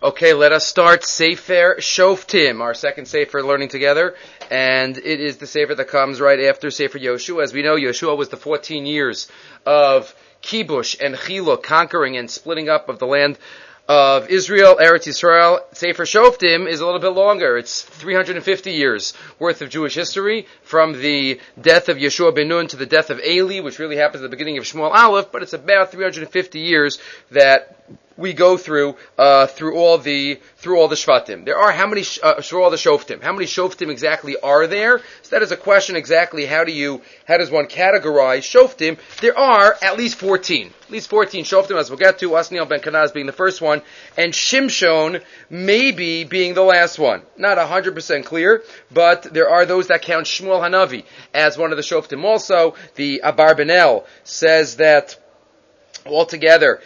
Okay, let us start Sefer Shoftim, our second Sefer learning together, and it is the Sefer that comes right after Sefer Yoshua. As we know, Yoshua was the 14 years of Kibush and Chiluk, conquering and splitting up of the land of Israel, Eretz Yisrael. Sefer Shoftim is a little bit longer. It's 350 years worth of Jewish history, from the death of Yeshua ben Nun to the death of Eli, which really happens at the beginning of Shmuel Aleph, but it's about 350 years that we go through all the Shvatim. There are how many through all the Shoftim? How many Shoftim exactly are there? So that is a question exactly. How does one categorize Shoftim? There are at least 14. At least 14 Shoftim, as we'll get to. Asniel ben Kenaz being the first one, and Shimshon maybe being the last one. Not 100% clear, but there are those that count Shmuel Hanavi as one of the Shoftim. Also, the Abarbanel says that altogether,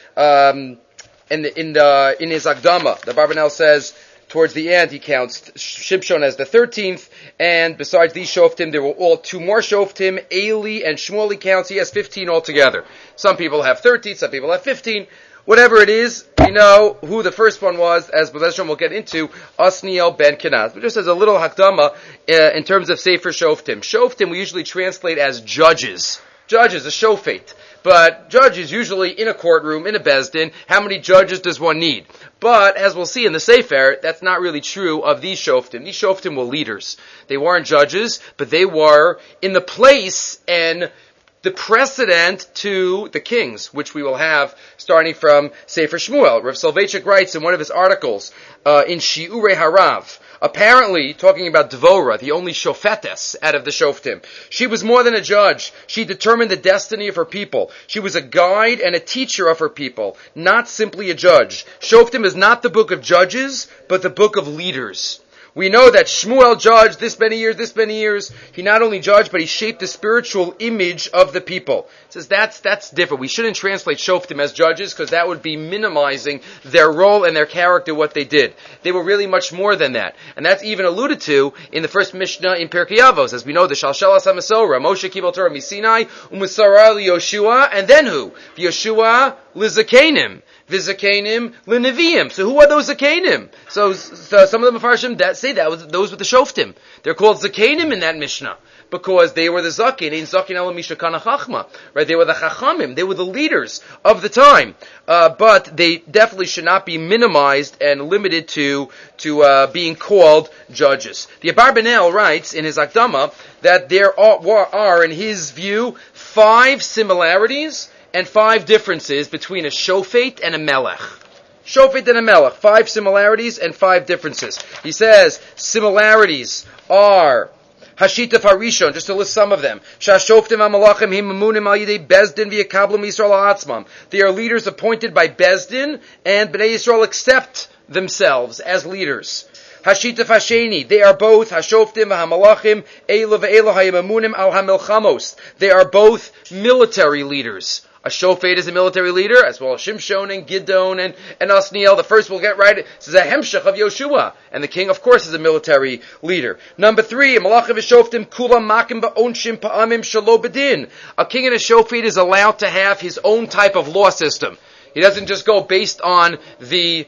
in his Akdama, the Barbanel says towards the end he counts Shimshon as the 13th, and besides these Shoftim, there were all two more Shoftim. Eli and Shmuel he counts. He has 15 altogether. Some people have 13, some people have 15. Whatever it is, we know who the first one was, as Bezeshon will get into, Asniel ben Kenaz. But just as a little Hakdama, in terms of Sefer Shoftim. Shoftim we usually translate as judges. Judges, a shofet. But judges usually in a courtroom, in a bezdin. How many judges does one need? But, as we'll see in the Sefer, that's not really true of these shoftim. These shoftim were leaders. They weren't judges, but they were in the place and the precedent to the kings, which we will have starting from Sefer Shmuel. Rav Soloveitchik writes in one of his articles, in Shiurei Harav, apparently, talking about Dvorah, the only shofetes out of the shoftim, she was more than a judge. She determined the destiny of her people. She was a guide and a teacher of her people, not simply a judge. Shoftim is not the book of judges, but the book of leaders. We know that Shmuel judged this many years. He not only judged, but he shaped the spiritual image of the people. It says that's different. We shouldn't translate Shoftim as judges, because that would be minimizing their role and their character, what they did. They were really much more than that. And that's even alluded to in the first Mishnah in Pirkei Avos. As we know, the Shalshelas HaMasorah, Moshe Kibel Torah Misinai, U'Masarah Yoshua, and then who? Yoshua Lizakenim. V'zakenim l'neviim. So who are those zakenim? So some of the Mefarshim that say those were the shoftim. They're called zakenim in that Mishnah because they were the zaken. In zaken elam mishakana chachma, right? They were the chachamim. They were the leaders of the time. But they definitely should not be minimized and limited to being called judges. The Abarbanel writes in his Akdama that there are in his view 5 similarities and 5 differences between a shofet and a melech. Shofet and a melech. 5 similarities and 5 differences. He says similarities are Hashitaf Harishon, just to list some of them. Shashoftim HaMalachim Himamunim Al Yidei Bezdin V'Yakablu Yisrael Ha'atzmam. They are leaders appointed by Bezdin, and Bnei Yisrael accept themselves as leaders. Hashitaf Hasheni, they are both Hashoftim HaMalachim Elo Ve'elo Ha'imamunim Al HaMilchamos. They are both military leaders. A shofet is a military leader, as well as Shimshon and Gidon and Asniel. The first we'll get right. This is a hemshech of Yoshua. And the king, of course, is a military leader. Number 3, Malachim v'shoftim kulam makim ba'onshim pa'amim shalo bedin. A king and a shofet is allowed to have his own type of law system. He doesn't just go based on the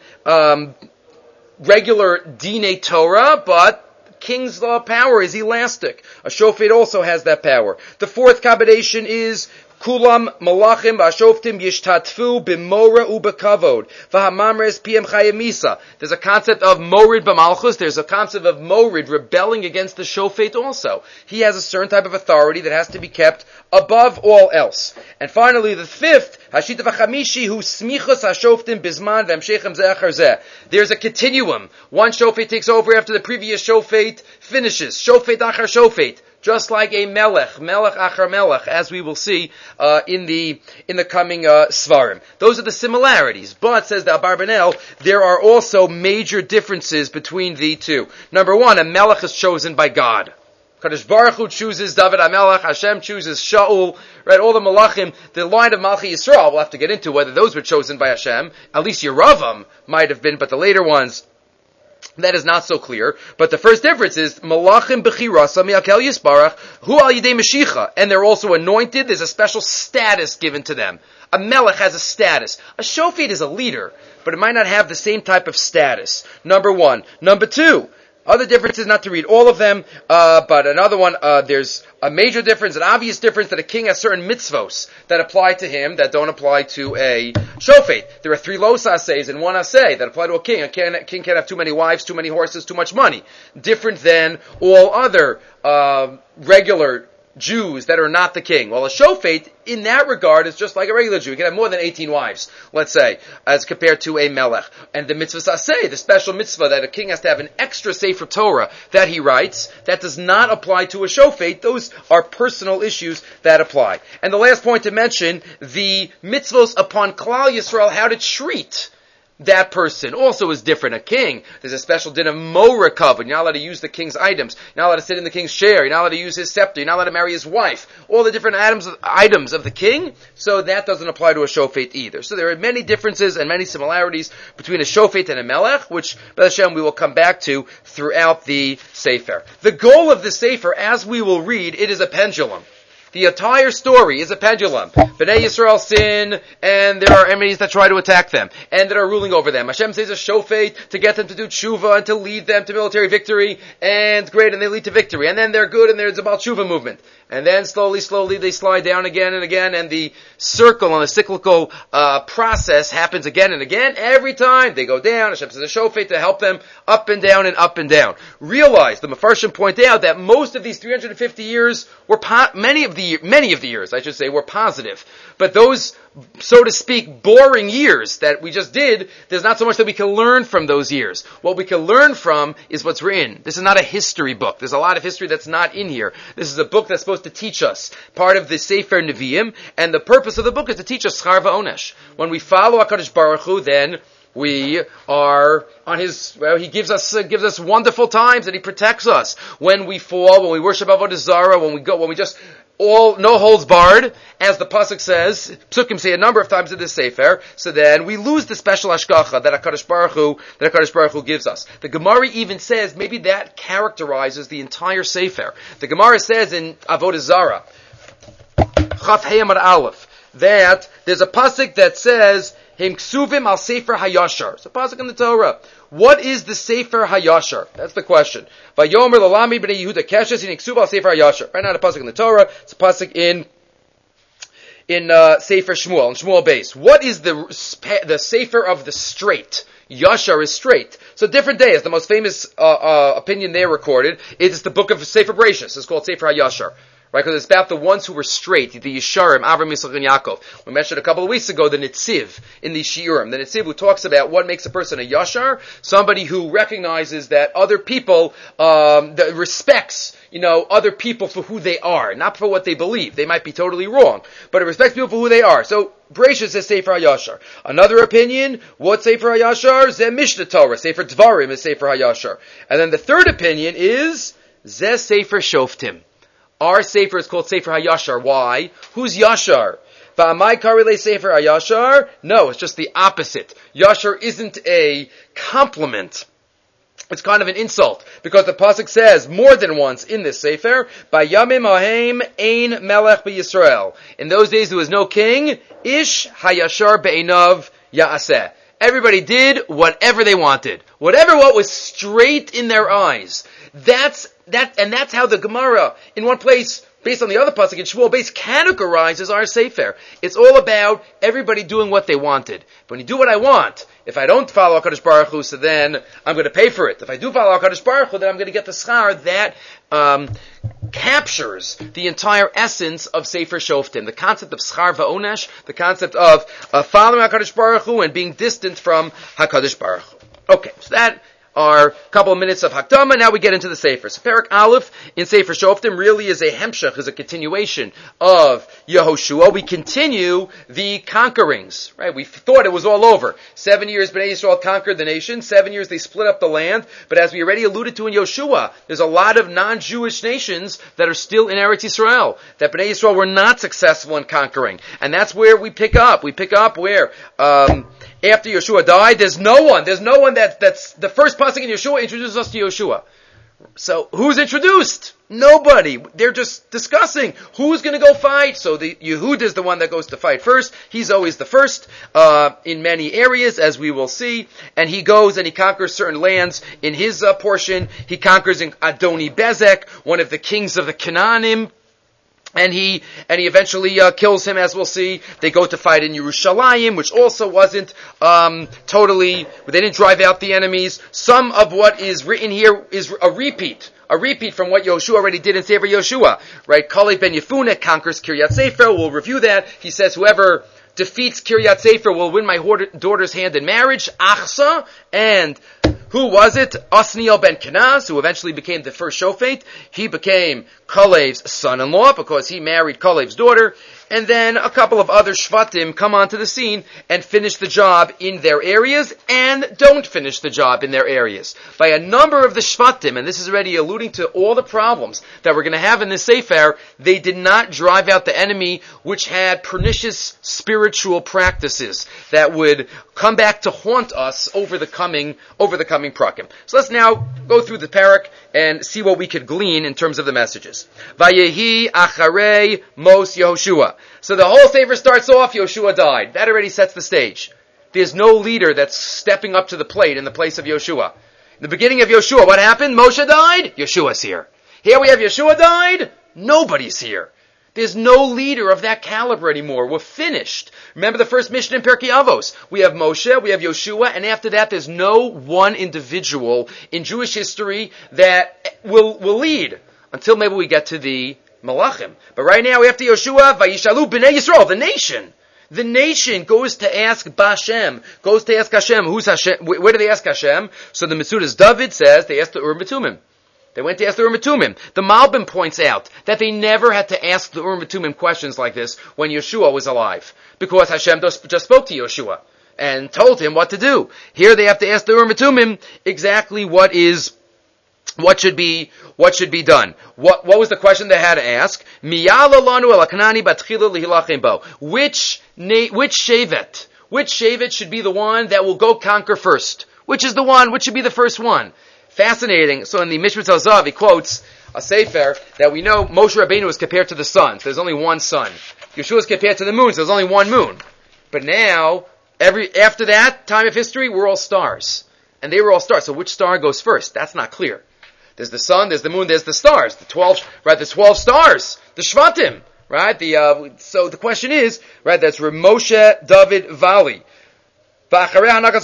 regular Dinei Torah, but king's law power is elastic. A shofet also has that power. The 4th combination is Kulam malachim v'ashoftim yishtatfu b'mora u'b'kavod v'hamamres piem chayemisa. There's a concept of morid b'malchus. There's a concept of morid rebelling against the shofet also. He has a certain type of authority that has to be kept above all else. And finally, the 5th, hashita v'chamishi hu smichus hashoftim bizman v'amshechem zeh achar zeh. There's a continuum. One shofet takes over after the previous shofet finishes. Shofet achar shofet. Just like a melech achar melech, as we will see in the coming svarim. Those are the similarities. But, says the Abarbanel, there are also major differences between the two. Number 1, a melech is chosen by God. Kadosh Baruch Hu chooses David HaMelech, Hashem chooses Shaul, right? All the Malachim, the line of Malchi Yisrael, we'll have to get into whether those were chosen by Hashem. At least Yeravam might have been, but the later ones, that is not so clear. But the first difference is Malachim Bechirasa Mi'akel Yisbarach Hu Al Yidei Mashiach, and they're also anointed. There's a special status given to them. A melech has a status. A shofet is a leader, but it might not have the same type of status. Number one. Number two, other differences, not to read all of them, but another one, there's a major difference, an obvious difference, that a king has certain mitzvos that apply to him that don't apply to a shofet. There are 3 los ases and 1 aseh that apply to a king. A king can't have too many wives, too many horses, too much money. Different than all other regular Jews that are not the king. Well, a shofet, in that regard, is just like a regular Jew. He can have more than 18 wives, let's say, as compared to a melech. And the mitzvah saseh, the special mitzvah that a king has to have an extra sefer Torah that he writes, that does not apply to a shofet. Those are personal issues that apply. And the last point to mention, the mitzvos upon Klal Yisrael, how to treat that person also is different. A king, there's a special din of Moreh Kavod. You're not allowed to use the king's items. You're not allowed to sit in the king's chair. You're not allowed to use his scepter. You're not allowed to marry his wife. All the different items of the king, so that doesn't apply to a shofet either. So there are many differences and many similarities between a shofet and a melech, which, B'ez Hashem, we will come back to throughout the Sefer. The goal of the Sefer, as we will read, it is a pendulum. The entire story is a pendulum. Bnei Yisrael sin, and there are enemies that try to attack them, and that are ruling over them. Hashem says a shofet to get them to do tshuva and to lead them to military victory, and great, and they lead to victory. And then they're good, and there's a Baal Tshuva movement. And then slowly they slide down again and again, and the circle and the cyclical process happens again and again. Every time they go down, Hashem says a shofet to help them up and down and up and down. Realize, the Mefarshim point out, that most of these 350 years were many of the years, I should say, were positive. But those, so to speak, boring years that we just did, there's not so much that we can learn from those years. What we can learn from is what's written. This is not a history book. There's a lot of history that's not in here. This is a book that's supposed to teach us, part of the Sefer Nevi'im, and the purpose of the book is to teach us Schar V'Onesh. When we follow HaKadosh Baruch Hu, then we are on his, he gives us wonderful times, and he protects us. When we fall, when we worship Avodah Zarah, when we just no holds barred, as the pasuk says, Psukim say a number of times in this Sefer, so then we lose the special hashgacha that HaKadosh Baruch Hu gives us. The Gemara even says, maybe that characterizes the entire Sefer. The Gemara says in Avodah Zarah, Chaf Hei Amar Aleph, that there's a pasuk that says, Him ksuvim al Sefer Hayashar. It's a pasuk in the Torah. What is the Sefer Hayashar? That's the question. Vayomer lalami b'nei Yehuda keshes in ksuv al Sefer Hayashar. Right now, a pasuk in the Torah. It's a pasuk in Sefer Shmuel, in Shmuel base. What is the Sefer of the straight? Yashar is straight. So different days. The most famous opinion there recorded is the book of Sefer Bereshis. It's called Sefer Hayashar. Right, because it's about the ones who were straight, the Yesharim, Avram, Yitzchak, and Yaakov. We mentioned a couple of weeks ago the Netziv in the Shiurim. The Netziv who talks about what makes a person a Yashar, somebody who recognizes that other people, that respects, other people for who they are, not for what they believe. They might be totally wrong, but it respects people for who they are. So, Bereshis says Sefer HaYashar. Another opinion, what Sefer HaYashar? Zeh Mishnah Torah. Sefer Dvarim is Sefer HaYashar. And then the third opinion is Zeh Sefer Shoftim. Our Sefer is called Sefer HaYashar. Why? Who's Yashar? Va'amai karile Sefer HaYashar? No, it's just the opposite. Yashar isn't a compliment. It's kind of an insult, because the pasuk says more than once in this Sefer, Bayamim hahem ein melech b'Yisrael. In those days there was no king, Ish hayashar be'einav ya'aseh. Everybody did whatever they wanted. What was straight in their eyes. That's how the Gemara, in one place, based on the other pasuk in Shmuel, categorizes our Sefer. It's all about everybody doing what they wanted. But when you do what I want, if I don't follow HaKadosh Baruch Hu, so then I'm going to pay for it. If I do follow HaKadosh Baruch Hu, then I'm going to get the schar that captures the entire essence of Sefer Shoftim, the concept of schar va'onesh, the concept of following HaKadosh Baruch Hu and being distant from HaKadosh Baruch Hu. Okay, so that are a couple of minutes of Hakdama. Now we get into the Sefer. So Perek Aleph in Sefer Shoftim really is a hemshech, is a continuation of Yehoshua. We continue the conquerings, right? We thought it was all over. 7 years Bnei Yisrael conquered the nation. 7 years they split up the land. But as we already alluded to in Yoshua, there's a lot of non-Jewish nations that are still in Eretz Yisrael, that Bnei Yisrael were not successful in conquering. And that's where we pick up. We pick up where, after Yeshua died, there's no one that's the first pasuk in Yeshua introduces us to Yeshua. So who's introduced? Nobody. They're just discussing who's going to go fight. So the Yehuda is the one that goes to fight first. He's always the first in many areas, as we will see. And he goes and he conquers certain lands in his portion. He conquers in Adoni Bezek, one of the kings of the Canaanim. And he eventually kills him, as we'll see. They go to fight in Yerushalayim, which also wasn't totally. They didn't drive out the enemies. Some of what is written here is a repeat from what Yoshua already did in Sefer Yoshua. Right? Kaleb ben Yefuneh conquers Kiryat Sefer. We'll review that. He says, whoever defeats Kiryat Sefer will win my daughter's hand in marriage. Achsa, and who was it? Osniel ben Kenaz, who eventually became the first Shofet. He became Kalev's son-in-law because he married Kalev's daughter. And then a couple of other Shvatim come onto the scene and finish the job in their areas and don't finish the job in their areas. By a number of the Shvatim, and this is already alluding to all the problems that we're going to have in this Sefer, they did not drive out the enemy, which had pernicious spiritual practices that would come back to haunt us over the coming prakim. So let's now go through the parak and see what we could glean in terms of the messages. Vayehi acharei mos Yehoshua. So the whole sefer starts off, Yoshua died. That already sets the stage. There's no leader that's stepping up to the plate in the place of Yoshua. In the beginning of Yoshua, what happened? Moshe died, Yoshua's here. Here we have Yoshua died, nobody's here. There's no leader of that caliber anymore. We're finished. Remember the first mission in Pirkei Avos. We have Moshe, we have Yoshua, and after that there's no one individual in Jewish history that will lead until maybe we get to the Malachim. But right now, after Yoshua, Vayishalu B'nai Yisrael, the nation. The nation goes to ask Bashem, goes to ask Hashem. Who's Hashem? Where do they ask Hashem? So the Metzudas David says they asked the Urim Tumim. They went to ask the Urim Tumim. The Malbim points out that they never had to ask the Urim Tumim questions like this when Yeshua was alive, because Hashem just spoke to Yoshua and told him what to do. Here they have to ask the Urim Tumim exactly what should be done. What was the question they had to ask? Which shevet should be the one that will go conquer first? Which should be the first one? Fascinating. So in the Mishpat Zav, he quotes a sefer that we know Moshe Rabbeinu is compared to the sun. So there's only one sun. Yeshua is compared to the moon. So there's only one moon. But now, after that time of history, we're all stars. And they were all stars. So which star goes first? That's not clear. There's the sun, there's the moon, there's the stars. The 12 stars. The Shvatim, right? So the question is, right, that's Moshe, David, Vali. And that's why, lo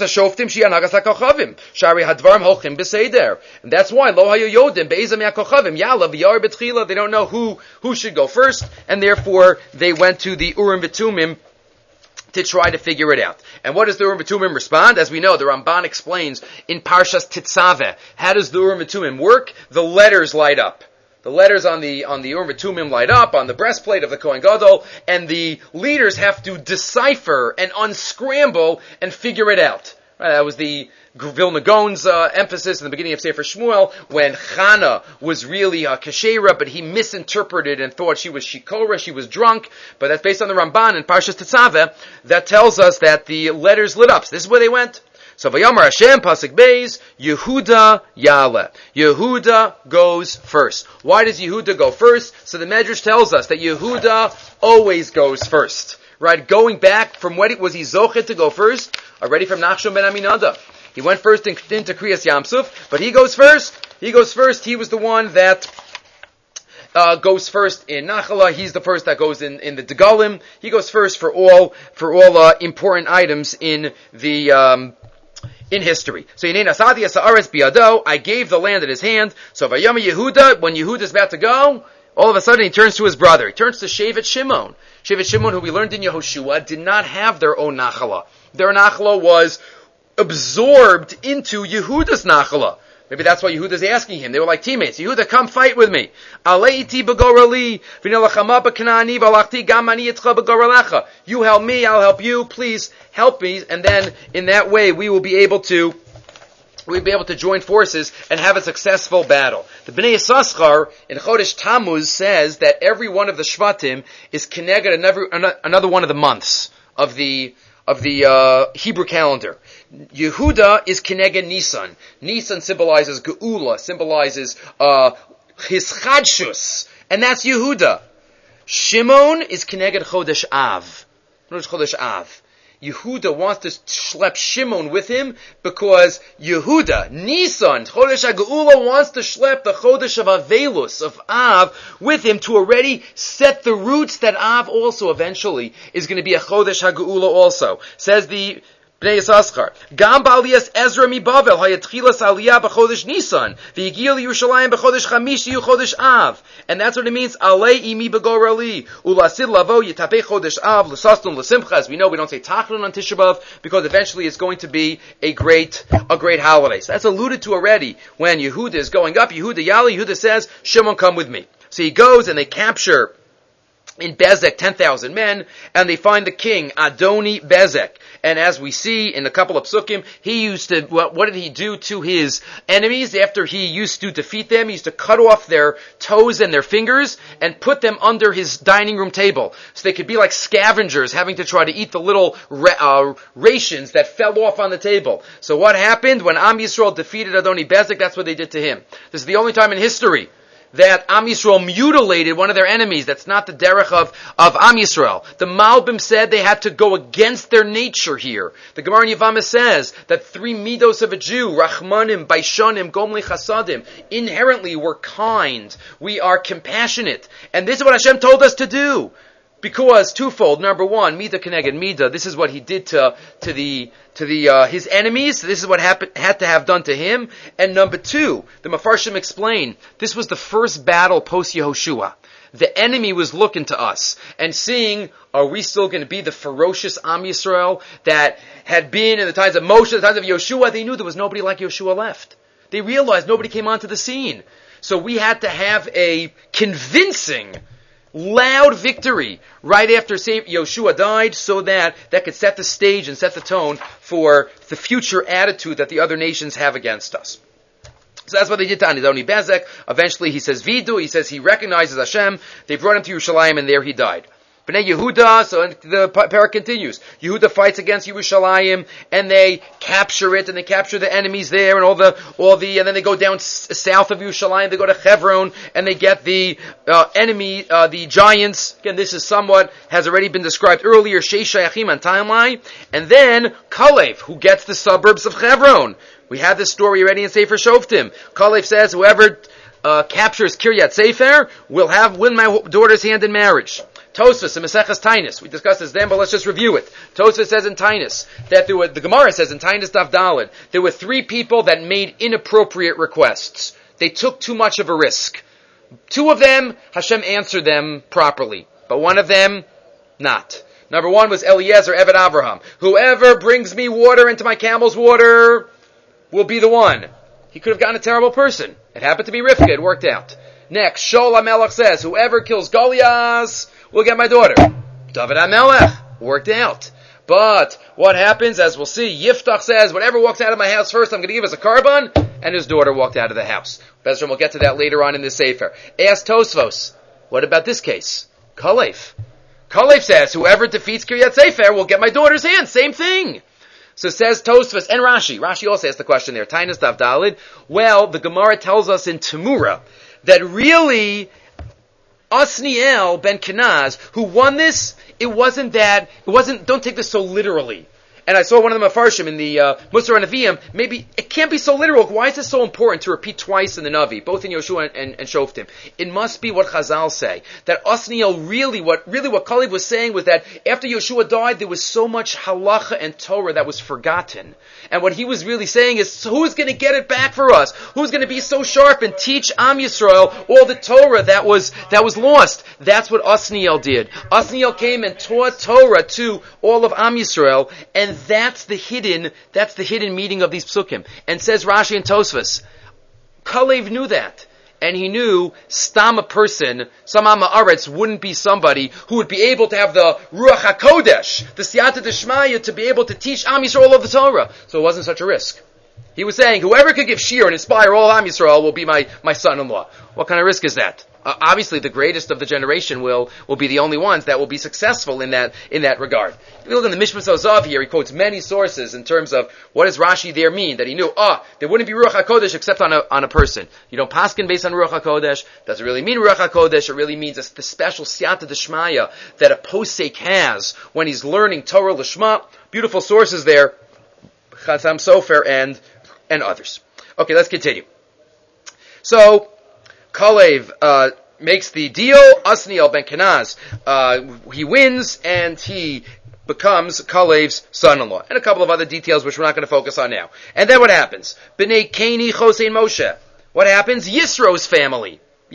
hayu yodim be'ezam yakochavim yala v'yar betchila. They don't know who should go first, and therefore they went to the Urim V'Tumim to try to figure it out. And what does the Urim V'Tumim respond? As we know, the Ramban explains in Parshas Tetzaveh. How does the Urim V'Tumim work? The letters light up. The letters on the Urim V'Tumim light up on the breastplate of the Kohen Gadol, and the leaders have to decipher and unscramble and figure it out. Right, that was the Vilna Gaon's emphasis in the beginning of Sefer Shmuel, when Chana was really Kashera, but he misinterpreted and thought she was Shikora, she was drunk. But that's based on the Ramban in Parshas Tetzaveh that tells us that the letters lit up. So this is where they went. So Vayamar Hashem, Pasuk Beis, Yehuda Yale. Yehuda goes first. Why does Yehuda go first? So the Medrash tells us that Yehuda always goes first. Right? Going back from when was he Zochet to go first? Already from Nachshon ben Aminadab. He went first into Kriyas Yamsuf, but he goes first. He goes first. He was the one that goes first in Nachala. He's the first that goes in the Degalim. He goes first for all important items in the in history. So Yinei Nasadi Asa'aretz Biado, I gave the land in his hand. So Vayama Yehuda, when Yehuda is about to go, all of a sudden he turns to his brother. He turns to Shevet Shimon. Shevet Shimon, who we learned in Yehoshua, did not have their own Nachala. Their Nachala was absorbed into Yehuda's Nachala. Maybe that's why Yehuda's asking him. They were like teammates. Yehuda, come fight with me. You help me, I'll help you. Please help me. And then in that way we will be able to join forces and have a successful battle. The Bnei Yissaschar in Chodesh Tammuz says that every one of the Shvatim is connected another one of the months of the Hebrew calendar. Yehuda is Keneged Nisan. Nisan symbolizes Geula, symbolizes Hischadshus, and that's Yehuda. Shimon is Keneged Chodesh Av. Notice Chodesh Av. Yehuda wants to schlep Shimon with him because Yehuda, Nisan, Chodesh HaGeula, wants to schlep the Chodesh of Avelus, of Av, with him to already set the roots that Av also eventually is going to be a Chodesh HaGeula also. Says the Bnei Yissaschar, Gam ba'aliyas Ezra mi Bavel hayatchilas aliyah b'chodesh Nisan v'yigil Yerushalayim b'chodesh Chamishi u'chodesh Av, and that's what it means. Alei imi b'gorali ulasid lavo yitapei chodesh Av l'sastum l'simcha. As we know, we don't say Tachlon on Tisha B'av because eventually it's going to be a great holiday. So that's alluded to already when Yehuda is going up. Yehuda Yali, Yehuda says, Shimon, come with me. So he goes and they capture in Bezek 10,000 men, and they find the king Adoni Bezek. And as we see in a couple of psukim, he used to, what did he do to his enemies after he used to defeat them? He used to cut off their toes and their fingers and put them under his dining room table. So they could be like scavengers having to try to eat the little rations that fell off on the table. So what happened when Am Yisrael defeated Adoni Bezek? That's what they did to him. This is the only time in history that Am Yisrael mutilated one of their enemies. That's not the derech of Am Yisrael. The Malbim said they had to go against their nature here. The Gemara in Yevamah says that 3 midos of a Jew, Rachmanim, Baishanim, Gomli Chasadim, inherently we're kind. We are compassionate. And this is what Hashem told us to do. Because twofold. Number one, Mida Keneged Mida. This is what he did to his enemies. This is what had to have done to him. And number two, the Mefarshim explain, this was the first battle post Yehoshua. The enemy was looking to us and seeing, are we still going to be the ferocious Am Yisrael that had been in the times of Moshe, the times of Yehoshua? They knew there was nobody like Yehoshua left. They realized nobody came onto the scene. So we had to have a convincing, loud victory right after Yoshua died, so that could set the stage and set the tone for the future attitude that the other nations have against us. So that's what they did to Adoni Bezek. Eventually he says Vidu, he says he recognizes Hashem. They brought him to Yerushalayim and there he died. Bnei Yehuda, so the parak continues. Yehuda fights against Yerushalayim, and they capture it, and they capture the enemies there, and and then they go down south of Yerushalayim, they go to Hebron, and they get the enemy, the giants. Again, this is has already been described earlier, Sheish Shayachim and timeline, and then Kalev, who gets the suburbs of Hebron. We had this story already in Sefer Shoftim. Kalev says, whoever captures Kiryat Sefer will win my daughter's hand in marriage. Tosfos in Maseches Tainus, we discussed this then, but let's just review it. Tosfos says in Tainus that the Gemara says in Tainus Daf Daled, there were 3 people that made inappropriate requests. They took too much of a risk. 2 of them, Hashem answered them properly, but 1 of them, not. Number 1 was Eliezer, Eved Avraham. Whoever brings me water into my camel's water will be the one. He could have gotten a terrible person. It happened to be Rivka, it worked out. Next, Shaul HaMelech says, whoever kills Goliath will get my daughter. David HaMelech, worked out. But what happens, as we'll see, Yiftach says, whatever walks out of my house first, I'm going to give as a carbon, and his daughter walked out of the house. Bezram, we'll get to that later on in the Sefer. Ask Tosfos, what about this case? Kalev. Kalev says, whoever defeats Kiryat Sefer will get my daughter's hand. Same thing. So says Tosfos and Rashi. Rashi also asked the question there. Tainus Daf Daled. Well, the Gemara tells us in Temura that really Osniel ben Kenaz, who won this, don't take this so literally. And I saw one of the Mefarshim in the Musar Nevi'im, maybe it can't be so literal. Why is it so important to repeat twice in the Navi, both in Yoshua and Shoftim? It must be what Chazal say. That Osniel what Kalev was saying was that after Yoshua died, there was so much halacha and Torah that was forgotten. And what he was really saying is, who's going to get it back for us? Who's going to be so sharp and teach Am Yisrael all the Torah that was lost? That's what Osniel did. Osniel came and taught Torah to all of Am Yisrael, and that's the hidden meaning of these psukim. And says Rashi and Tosfos, Kalev knew that. And he knew Stam a person, some Am Haaretz, wouldn't be somebody who would be able to have the Ruach HaKodesh, the Siyata Deshmaya, to be able to teach Am Yisrael all of the Torah. So it wasn't such a risk. He was saying, whoever could give shiur and inspire all Am Yisrael will be my son-in-law. What kind of risk is that? obviously the greatest of the generation will be the only ones that will be successful in that regard. If you look in the Mishmas Ozav here, he quotes many sources in terms of what does Rashi there mean, that he knew, there wouldn't be Ruach HaKodesh except on a person. You don't paskin based on Ruach HaKodesh. Doesn't really mean Ruach HaKodesh. It really means the special siyata d'shmaya that a posek has when he's learning Torah L'shma. Beautiful sources there, Chassam Sofer and others. Okay, let's continue. So, Kalev makes the deal. Asniel ben Kenaz, he wins and he becomes Kalev's son-in-law. And a couple of other details which we're not going to focus on now. And then what happens? B'nei Keni Chosein Moshe. What happens? Yisro's family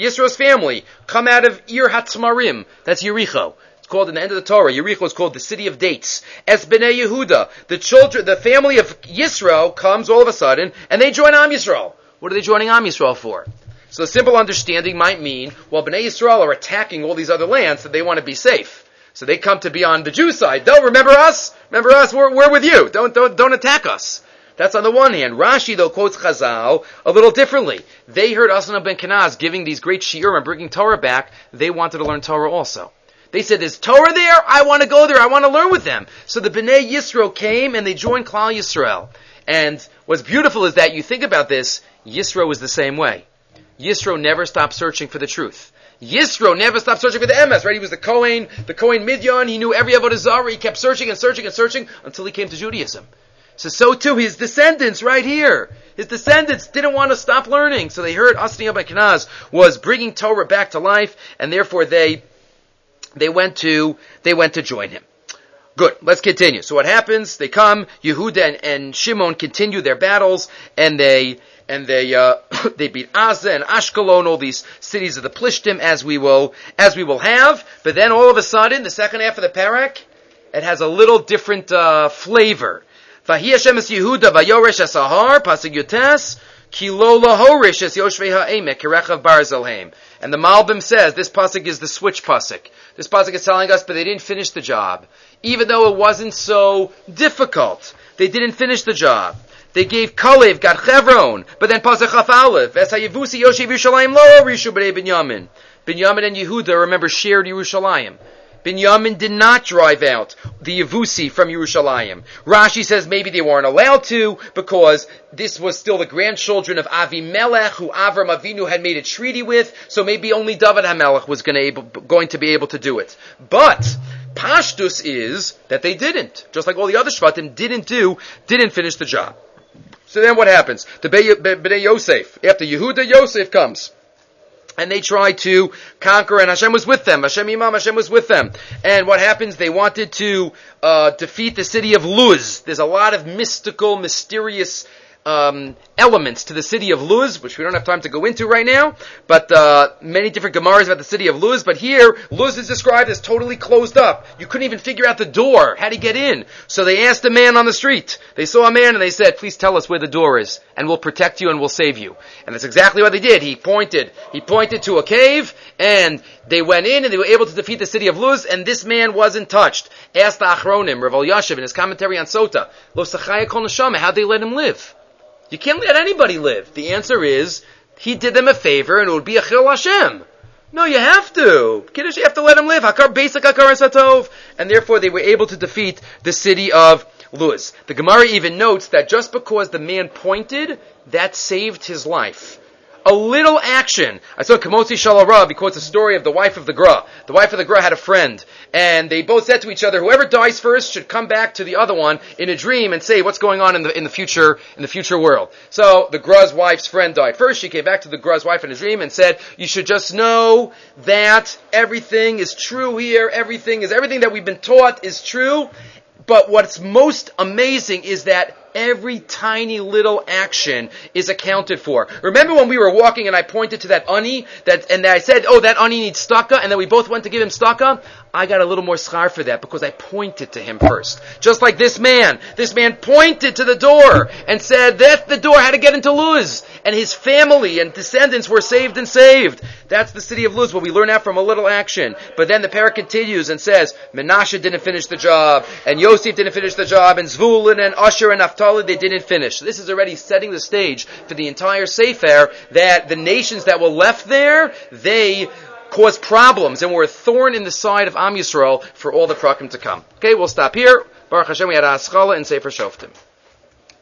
come out of Ir Hatzmarim. That's Yericho. It's called in the end of the Torah. Yericho is called the city of dates. Es B'nei Yehuda. The family of Yisro comes all of a sudden and they join Am Yisrael. What are they joining Am Yisrael for? So a simple understanding might mean, well, Bnei Yisrael are attacking all these other lands, so they want to be safe. So they come to be on the Jew side. Don't remember us? Remember us? We're with you. Don't attack us. That's on the one hand. Rashi, though, quotes Chazal a little differently. They heard Asna ben Kenaz giving these great shiurim and bringing Torah back. They wanted to learn Torah also. They said, there's Torah there? I want to go there. I want to learn with them. So the Bnei Yisro came and they joined Klal Yisrael. And what's beautiful is that you think about this, Yisro is the same way. Yisro never stopped searching for the truth. Yisro never stopped searching for the emes, right? He was the Kohen Midyan. He knew every Avodah Zarah. He kept searching and searching and searching until he came to Judaism. So too, his descendants right here. His descendants didn't want to stop learning. So they heard Asniel ben Kenaz was bringing Torah back to life, and therefore they went to join him. Good. Let's continue. So what happens? They come. Yehuda and Shimon continue their battles, and they beat Azza and Ashkelon, all these cities of the Plishtim, as we will have. But then all of a sudden, the second half of the parak, it has a little different flavor. Vahi Hashem es Yehuda vayoresh es Ahar, pasuk Yutes, ki lo lahorish es Yoshvei ha'emek, kirechav barzilheim. And the Malbim says, this pasuk is the switch pasuk. This pasuk is telling us, but they didn't finish the job. Even though it wasn't so difficult, they didn't finish the job. They gave Kalev, got Chevron, but then pasuk Chaf Aleph, es hayevusi Yoshev Yerushalayim lo rishu b'nei Binyamin. Binyamin and Yehuda, remember, shared Yerushalayim. Binyamin did not drive out the Yevusi from Yerushalayim. Rashi says maybe they weren't allowed to because this was still the grandchildren of Avimelech, who Avram Avinu had made a treaty with, so maybe only David HaMelech was going to be able to do it. But Pashtus is that they didn't. Just like all the other Shvatim didn't finish the job. So then what happens? The Bnei Yosef, after Yehuda, Yosef comes. And they tried to conquer, and Hashem was with them. Hashem was with them. And what happens? They wanted to defeat the city of Luz. There's a lot of mystical, mysterious elements to the city of Luz, which we don't have time to go into right now, but many different Gemaras about the city of Luz. But here, Luz is described as totally closed up. You couldn't even figure out the door. How to get in? So they asked a man on the street. They saw a man and they said, please tell us where the door is, and we'll protect you and we'll save you. And that's exactly what they did. He pointed to a cave, and they went in and they were able to defeat the city of Luz, and this man wasn't touched. Asked the Achronim, Rav Elyashiv, in his commentary on Sota, Lo Sachaya Kol Neshama, how'd they let him live? You can't let anybody live. The answer is, he did them a favor and it would be a Chil Hashem. No, you have to. Kiddush, you have to let him live. Hakar basic Hakar Satov. And therefore they were able to defeat the city of Luz. The Gemara even notes that just because the man pointed, that saved his life. A little action. I saw Kamotzi Shalarav, he quotes a story of the wife of the Gra. The wife of the Gra had a friend, and they both said to each other, whoever dies first should come back to the other one in a dream and say what's going on in the future world. So the Gra's wife's friend died first. She came back to the Gra's wife in a dream and said, you should just know that everything is true here. Everything that we've been taught is true. But what's most amazing is that every tiny little action is accounted for. Remember when we were walking and I pointed to that ani, and I said, oh, that ani needs staka, and then we both went to give him staka? I got a little more schar for that because I pointed to him first. Just like this man pointed to the door and said that's the door, how to get into Luz. And his family and descendants were saved. That's the city of Luz, where we learn out from a little action. But then the parak continues and says, Menashe didn't finish the job, and Yosef didn't finish the job, and Zvulun and Asher and Naphtali Askala, they didn't finish. This is already setting the stage for the entire Sefer, that the nations that were left there, they caused problems and were a thorn in the side of Am Yisrael for all the prakim to come. Okay, we'll stop here. Baruch Hashem, we had Askala and Sefer Shoftim.